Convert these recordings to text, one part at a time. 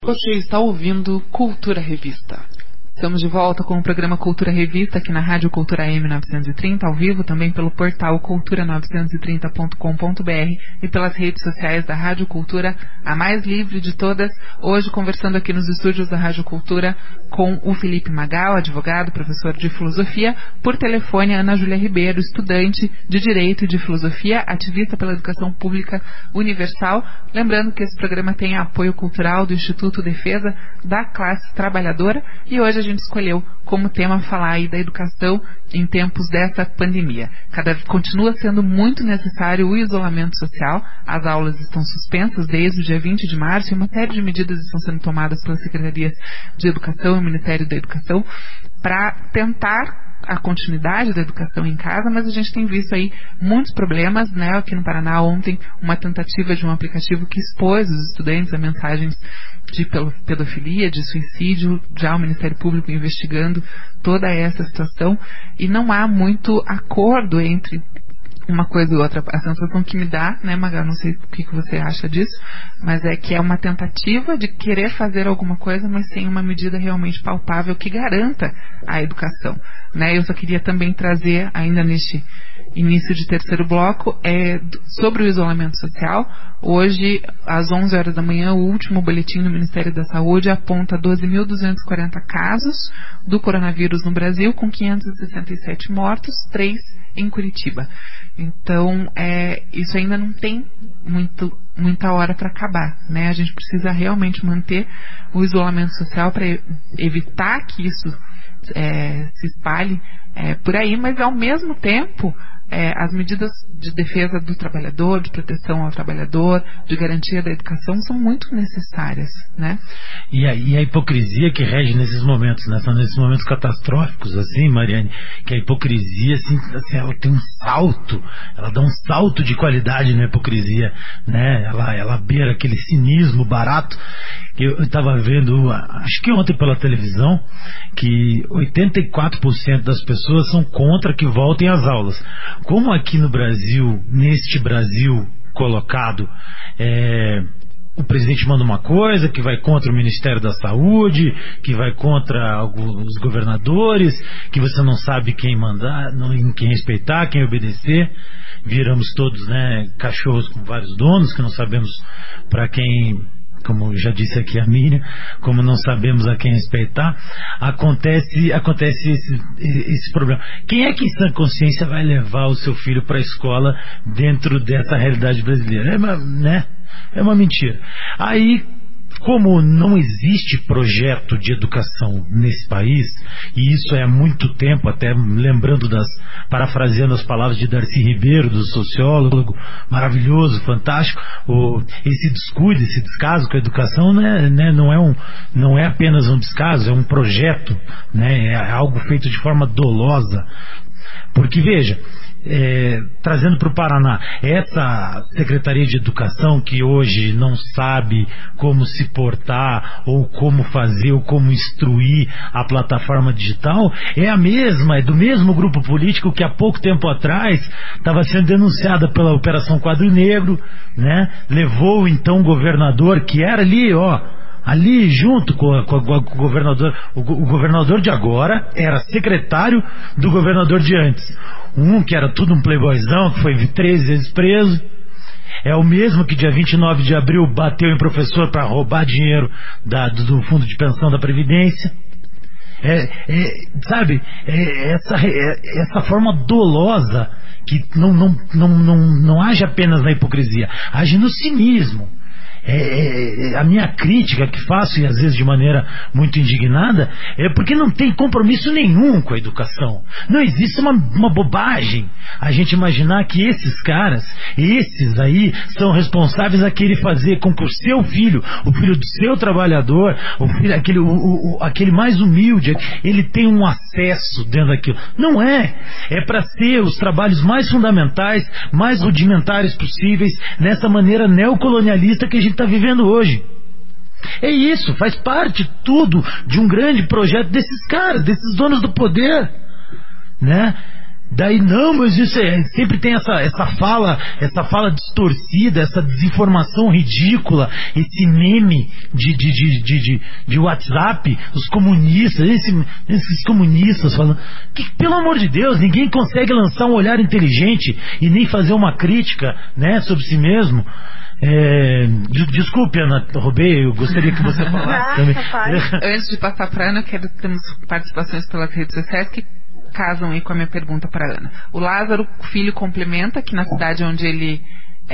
Você está ouvindo Cultura Revista. Estamos de volta com o programa Cultura Revista aqui na Rádio Cultura M930, ao vivo também pelo portal cultura930.com.br e pelas redes sociais da Rádio Cultura, a mais livre de todas. Hoje conversando aqui nos estúdios da Rádio Cultura com o Felipe Magal, advogado, professor de filosofia, por telefone Ana Júlia Ribeiro, estudante de Direito e de Filosofia, ativista pela educação pública universal. Lembrando que esse programa tem apoio cultural do Instituto Defesa da Classe Trabalhadora e hoje a gente escolheu como tema falar aí da educação em tempos dessa pandemia. Continua sendo muito necessário o isolamento social, as aulas estão suspensas desde o dia 20 de março e uma série de medidas estão sendo tomadas pelas secretarias de educação e o Ministério da Educação para tentar a continuidade da educação em casa, mas a gente tem visto aí muitos problemas, né? Aqui no Paraná ontem, uma tentativa de um aplicativo que expôs os estudantes a mensagens de pedofilia, de suicídio, já o Ministério Público investigando toda essa situação, e não há muito acordo entre uma coisa e outra. A sensação que me dá, né, Magal, não sei o que você acha disso, mas é que é uma tentativa de querer fazer alguma coisa, mas sem uma medida realmente palpável que garanta a educação, né? Eu só queria também trazer, ainda neste início de terceiro bloco, sobre o isolamento social. Hoje, às 11 horas da manhã, o último boletim do Ministério da Saúde aponta 12.240 casos do coronavírus no Brasil, com 567 mortos, 3 em Curitiba. Então, isso ainda não tem muita hora para acabar, né? A gente precisa realmente manter o isolamento social para evitar que isso se espalhe por aí, mas ao mesmo tempo as medidas de defesa do trabalhador, de proteção ao trabalhador, de garantia da educação são muito necessárias, né? E a hipocrisia que rege nesses momentos, né? São nesses momentos catastróficos, assim, Mariane, que a hipocrisia, assim, ela tem um salto, ela dá um salto de qualidade na hipocrisia, né? Ela beira aquele cinismo barato. Eu estava vendo, acho que ontem pela televisão, que 84% das pessoas são contra que voltem às aulas. Como aqui no Brasil, neste Brasil colocado, o presidente manda uma coisa que vai contra o Ministério da Saúde, que vai contra os governadores, que você não sabe quem mandar, quem respeitar, quem obedecer. Viramos todos, né, cachorros com vários donos, que não sabemos para quem, como já disse aqui a Miriam, como não sabemos a quem respeitar, acontece esse problema. Quem é que em sã consciência vai levar o seu filho para a escola dentro dessa realidade brasileira? É uma mentira. Aí, como não existe projeto de educação nesse país, e isso é há muito tempo, até lembrando parafraseando as palavras de Darcy Ribeiro, do sociólogo, maravilhoso, fantástico, esse descuido, esse descaso com a educação, não é apenas um descaso, é um projeto, né? É algo feito de forma dolosa. Porque, veja, trazendo para o Paraná, essa Secretaria de Educação que hoje não sabe como se portar, ou como fazer, ou como instruir a plataforma digital, é do mesmo grupo político que há pouco tempo atrás estava sendo denunciada pela Operação Quadro Negro, né? Levou então o governador, que era ali junto com o governador. O governador de agora era secretário do governador de antes. Que era tudo um playboyzão, que foi 13 vezes preso. É o mesmo que dia 29 de abril bateu em professor para roubar dinheiro do fundo de pensão da Previdência. Essa forma dolosa que não age apenas na hipocrisia, age no cinismo. A minha crítica que faço, e às vezes de maneira muito indignada, é porque não tem compromisso nenhum com a educação. Não existe uma bobagem a gente imaginar que esses caras, esses aí, são responsáveis a querer fazer com que o seu filho, o filho do seu trabalhador, o filho, aquele mais humilde, ele tenha um acesso dentro daquilo. Não é. É para ser os trabalhos mais fundamentais, mais rudimentares possíveis, nessa maneira neocolonialista que a gente está vivendo hoje. É isso, faz parte tudo de um grande projeto desses caras, desses donos do poder, né? Daí não, mas isso sempre tem essa fala distorcida, essa desinformação ridícula, esse meme de WhatsApp, os comunistas, esses comunistas falando que, pelo amor de Deus, ninguém consegue lançar um olhar inteligente e nem fazer uma crítica, né, sobre si mesmo. Desculpe, Ana, roubei, eu gostaria que você falasse também. Antes de passar para a Ana, temos participações pelas redes sociais que casam aí com a minha pergunta para a Ana. O Lázaro Filho complementa que na cidade onde ele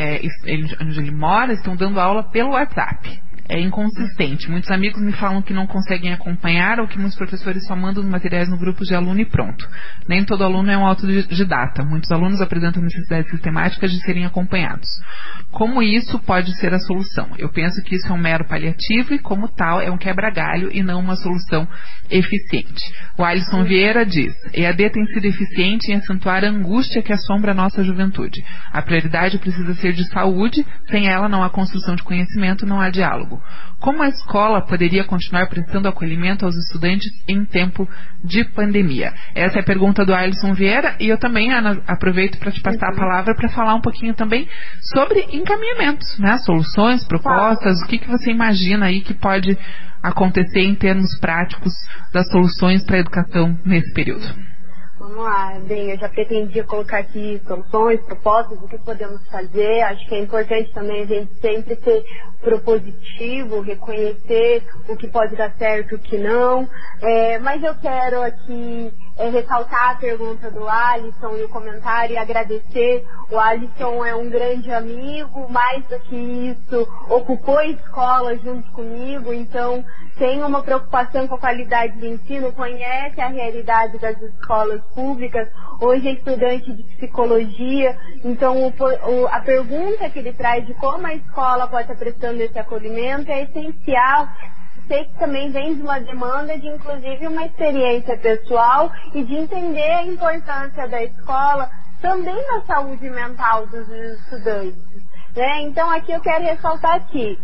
mora estão dando aula pelo WhatsApp. É inconsistente. Muitos amigos me falam que não conseguem acompanhar ou que muitos professores só mandam os materiais no grupo de aluno e pronto. Nem todo aluno é um autodidata. Muitos alunos apresentam necessidades sistemáticas de serem acompanhados. Como isso pode ser a solução? Eu penso que isso é um mero paliativo e, como tal, é um quebra-galho e não uma solução eficiente. O Alisson Vieira diz: EAD tem sido eficiente em acentuar a angústia que assombra a nossa juventude. A prioridade precisa ser de saúde, sem ela não há construção de conhecimento, não há diálogo. Como a escola poderia continuar prestando acolhimento aos estudantes em tempo de pandemia? Essa é a pergunta do Alisson Vieira, e eu também, Ana, aproveito para te passar a palavra para falar um pouquinho também sobre encaminhamentos, né? Soluções, propostas, o que você imagina aí que pode acontecer em termos práticos das soluções para a educação nesse período. Vamos lá, bem, eu já pretendia colocar aqui soluções, propostas, o que podemos fazer. Acho que é importante também a gente sempre ser propositivo, reconhecer o que pode dar certo e o que não. Mas eu quero aqui ressaltar a pergunta do Alisson e o comentário e agradecer. O Alisson é um grande amigo, mais do que isso, ocupou a escola junto comigo, então tem uma preocupação com a qualidade do ensino, conhece a realidade das escolas públicas, hoje é estudante de psicologia, então a pergunta que ele traz de como a escola pode estar prestando esse acolhimento é essencial. Sei que também vem de uma demanda de, inclusive, uma experiência pessoal e de entender a importância da escola também na saúde mental dos estudantes, né? Então, aqui eu quero ressaltar que,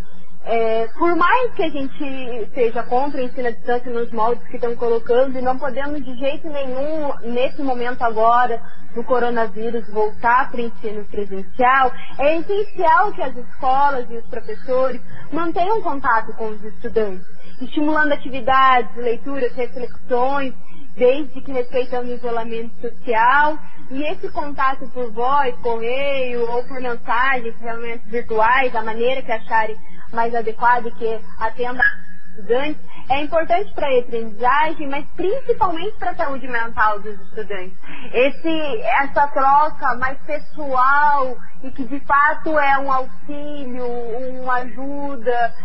por mais que a gente seja contra o ensino à distância nos moldes que estão colocando, e não podemos de jeito nenhum, nesse momento agora, do coronavírus, voltar para o ensino presencial, é essencial que as escolas e os professores mantenham contato com os estudantes, estimulando atividades, leituras, reflexões, desde que respeitando o isolamento social, e esse contato por voz, correio ou por mensagens, ferramentas virtuais, da maneira que acharem mais adequada e que atenda aos estudantes, é importante para a aprendizagem, mas principalmente para a saúde mental dos estudantes. Essa troca mais pessoal e que de fato é um auxílio, uma ajuda,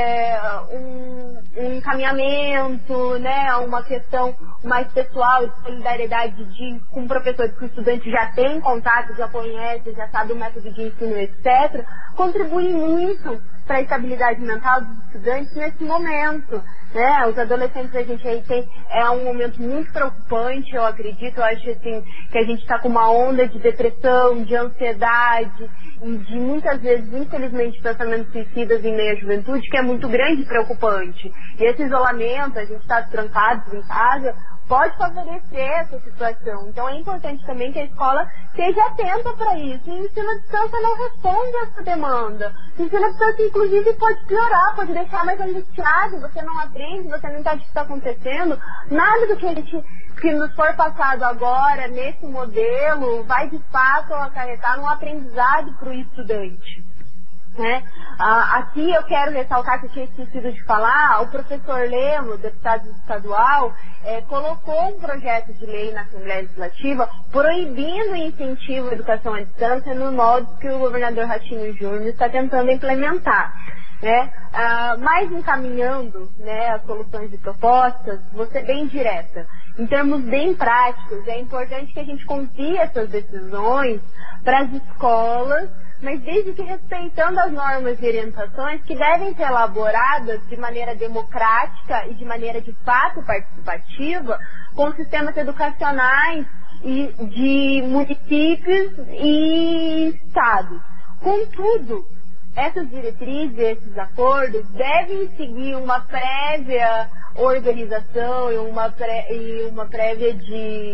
um encaminhamento, né, uma questão mais pessoal de solidariedade com professores que o estudante já tem contato, já conhece, já sabe o método de ensino, etc., contribui muito para a estabilidade mental dos estudantes nesse momento, né? Os adolescentes, a gente aí é um momento muito preocupante, eu acredito. Eu acho assim que a gente está com uma onda de depressão, de ansiedade e de muitas vezes, infelizmente, pensamentos suicidas em meio à juventude, que é muito grande e preocupante. E esse isolamento, a gente está trancados em casa, pode favorecer essa situação. Então é importante também que a escola esteja atenta para isso. E o ensino à distância não responde a essa demanda. O ensino à distância, inclusive, pode piorar, pode deixar mais angustiado, você não aprende, você não entende o que está acontecendo. Nada do que nos for passado agora, nesse modelo, vai de fato acarretar num aprendizado para o estudante. Né? Aqui eu quero ressaltar, que eu tinha esquecido de falar, o professor Lemos, deputado estadual, colocou um projeto de lei na Assembleia Legislativa proibindo o incentivo à educação à distância no modo que o governador Ratinho Júnior está tentando implementar. Né? Mas encaminhando, né, as soluções e propostas, vou ser bem direta. Em termos bem práticos, é importante que a gente confie essas decisões para as escolas, mas desde que respeitando as normas e orientações que devem ser elaboradas de maneira democrática e de maneira de fato participativa com sistemas educacionais de municípios e estados. Contudo, essas diretrizes, esses acordos devem seguir uma prévia organização e uma prévia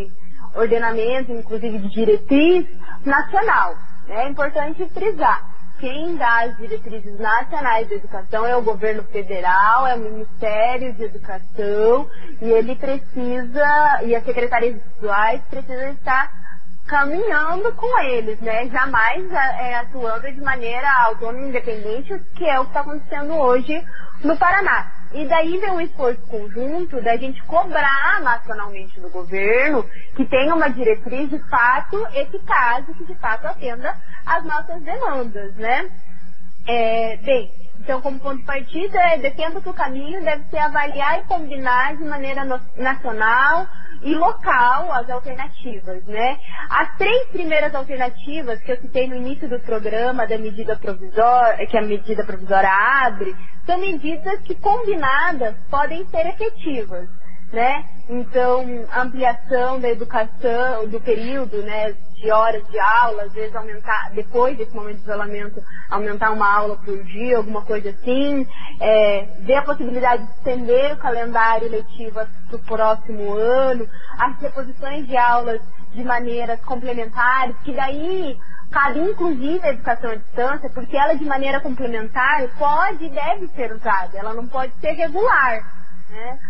ordenamento, inclusive de diretriz nacional. É importante frisar. Quem dá as diretrizes nacionais de educação é o governo federal, é o Ministério de Educação, e ele precisa, e as secretarias estaduais precisam estar caminhando com eles, né? Jamais atuando de maneira autônoma e independente, que é o que está acontecendo hoje no Paraná. E daí vem um esforço conjunto da gente cobrar nacionalmente do governo que tenha uma diretriz de fato eficaz e que de fato atenda às nossas demandas, né? Bem, então como ponto de partida, defendo que o caminho deve ser avaliar e combinar de maneira nacional e local as alternativas, né? As 3 primeiras alternativas que eu citei no início do programa da medida provisória, que a medida provisória abre, são medidas que combinadas podem ser efetivas, né? Então, ampliação da educação, do período, né, de horas de aula, às vezes aumentar, depois desse momento de isolamento, aumentar uma aula por dia, alguma coisa assim, ver a possibilidade de estender o calendário letivo para o próximo ano, as reposições de aulas de maneiras complementares, que daí cabe inclusive a educação à distância, porque ela de maneira complementar pode e deve ser usada, ela não pode ser regular, né?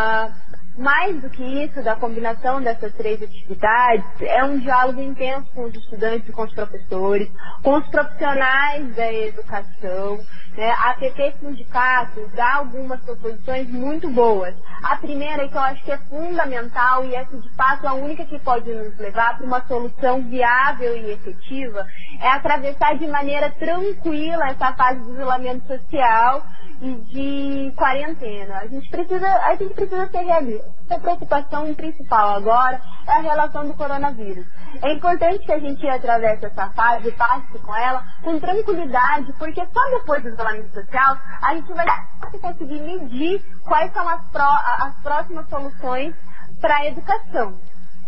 Mais do que isso, da combinação dessas 3 atividades, é um diálogo intenso com os estudantes e com os professores, com os profissionais da educação, né? A APP Sindicato dá algumas proposições muito boas. A primeira, que eu acho que é fundamental e essa de fato a única que pode nos levar para uma solução viável e efetiva, é atravessar de maneira tranquila essa fase de isolamento social e de quarentena. A gente precisa ser realista. A preocupação principal agora é a relação do coronavírus. É importante que a gente atravesse essa fase e passe com ela com tranquilidade, porque só depois do isolamento social a gente vai conseguir medir quais são as próximas soluções para a educação.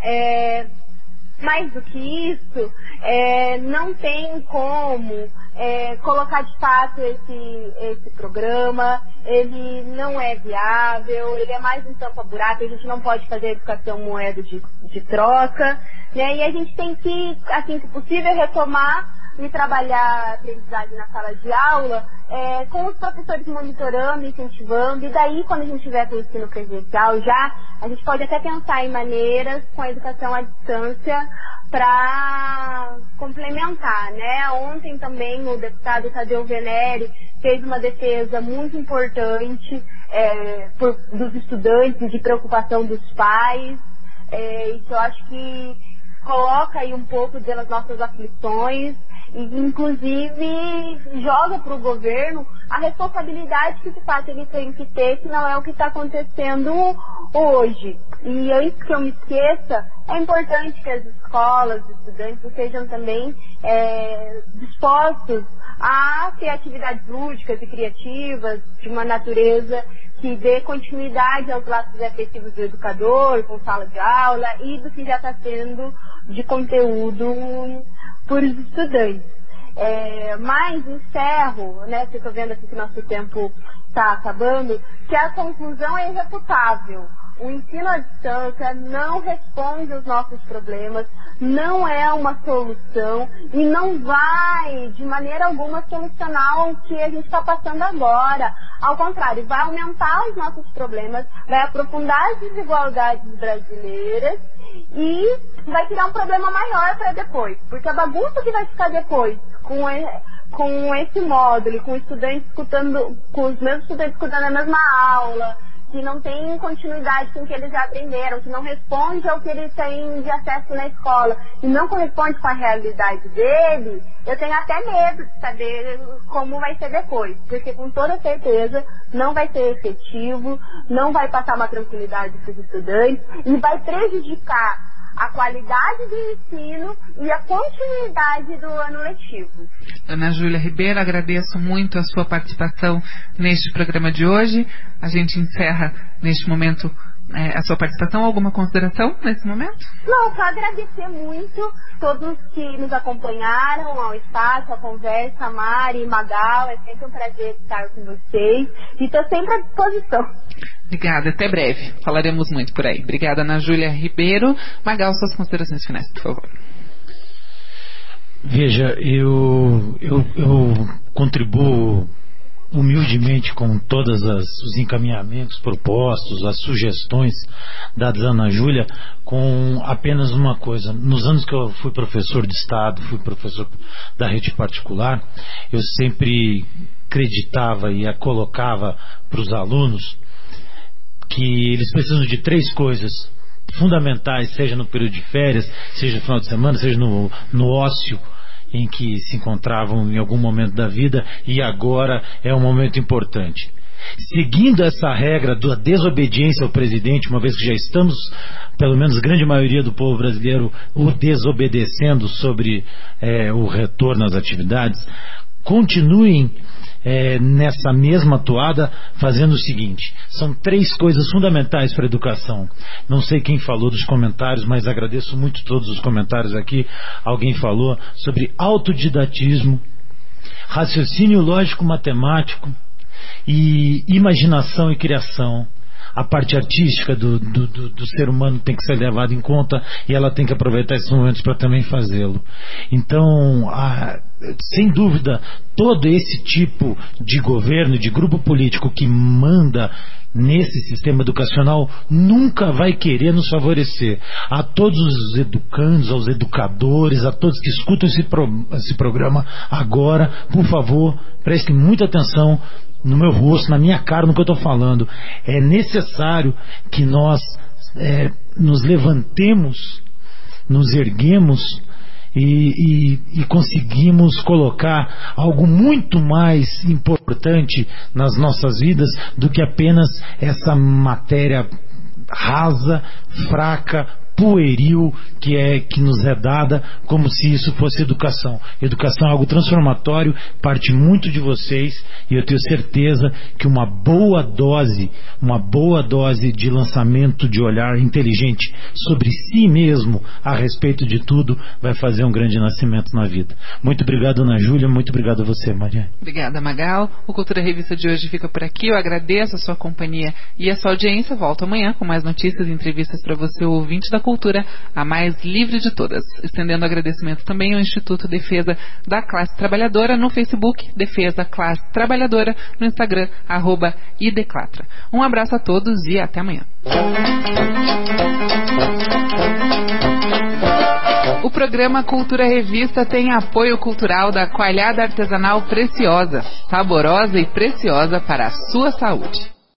Mais do que isso, não tem como colocar de fato esse programa, ele não é viável, ele é mais um tampa-buraco, a gente não pode fazer educação moeda de troca, né? E a gente tem que, assim que possível, retomar e trabalhar a aprendizagem na sala de aula com os professores monitorando, incentivando, e daí quando a gente tiver com o ensino presencial a gente pode até pensar em maneiras com a educação à distância para complementar, né? Ontem também o deputado Tadeu Venere fez uma defesa muito importante dos estudantes, de preocupação dos pais, isso eu acho que coloca aí um pouco das nossas aflições e inclusive joga para o governo a responsabilidade que de fato ele tem que ter, que não é o que está acontecendo hoje. E antes que eu me esqueça, é importante que as escolas, os estudantes sejam também dispostos a ter atividades lúdicas e criativas de uma natureza que dê continuidade aos laços afetivos do educador, com sala de aula e do que já está sendo de conteúdo por os estudantes. Mas encerro, né, eu estou vendo aqui que nosso tempo está acabando, que a conclusão é irrefutável. O ensino à distância não responde aos nossos problemas, não é uma solução e não vai, de maneira alguma, solucionar o que a gente está passando agora. Ao contrário, vai aumentar os nossos problemas, vai aprofundar as desigualdades brasileiras e vai criar um problema maior para depois. Porque a bagunça que vai ficar depois, com esse módulo, com estudantes escutando, com os mesmos estudantes escutando a mesma aula, que não tem continuidade com o que eles já aprenderam, que não responde ao que eles têm de acesso na escola e não corresponde com a realidade dele, eu tenho até medo de saber como vai ser depois, porque com toda certeza não vai ser efetivo, não vai passar uma tranquilidade para os estudantes e vai prejudicar a qualidade do ensino e a continuidade do ano letivo. Ana Júlia Ribeiro, agradeço muito a sua participação neste programa de hoje. A gente encerra neste momento a sua participação. Alguma consideração nesse momento? Não, só agradecer muito todos que nos acompanharam ao espaço, à conversa, Mari, Magal, é sempre um prazer estar com vocês e estou sempre à disposição. Obrigada, até breve. Falaremos muito por aí. Obrigada, Ana Júlia Ribeiro. Magal, suas considerações finais, por favor. Veja, eu contribuo humildemente com todos os encaminhamentos propostos, as sugestões dadas à Ana Júlia, com apenas uma coisa. Nos anos que eu fui professor de Estado, fui professor da rede particular, eu sempre acreditava e colocava para os alunos que eles precisam de 3 coisas fundamentais, seja no período de férias, seja no final de semana, seja no ócio em que se encontravam em algum momento da vida, e agora é um momento importante. Seguindo essa regra da desobediência ao presidente, uma vez que já estamos, pelo menos a grande maioria do povo brasileiro, o desobedecendo sobre o retorno às atividades, continuem nessa mesma toada, fazendo o seguinte: são 3 coisas fundamentais para a educação. Não sei quem falou dos comentários, mas agradeço muito todos os comentários aqui. Alguém falou sobre autodidatismo, raciocínio lógico matemático e imaginação e criação. A parte artística do ser humano tem que ser levada em conta, e ela tem que aproveitar esses momentos para também fazê-lo. Então, sem dúvida, todo esse tipo de governo, de grupo político que manda nesse sistema educacional nunca vai querer nos favorecer. A todos os educandos, aos educadores, a todos que escutam esse programa agora, por favor, prestem muita atenção no meu rosto, na minha cara, no que eu estou falando. É necessário que nós nos levantemos, nos erguemos e conseguimos colocar algo muito mais importante nas nossas vidas do que apenas essa matéria rasa, fraca, pueril que nos é dada, como se isso fosse educação. Educação é algo transformatório, parte muito de vocês, e eu tenho certeza que uma boa dose de lançamento de olhar inteligente sobre si mesmo a respeito de tudo vai fazer um grande nascimento na vida. Muito obrigado, Ana Júlia, muito obrigado a você, Maria. Obrigada, Magal. O Cultura Revista de hoje fica por aqui. Eu agradeço a sua companhia e a sua audiência. Volto amanhã com mais notícias e entrevistas para você, o ouvinte da Cultura, a mais livre de todas. Estendendo agradecimento também ao Instituto Defesa da Classe Trabalhadora no Facebook, Defesa Classe Trabalhadora, no Instagram, @ideclatra. Um abraço a todos e até amanhã. O programa Cultura Revista tem apoio cultural da Coalhada Artesanal Preciosa, saborosa e preciosa para a sua saúde.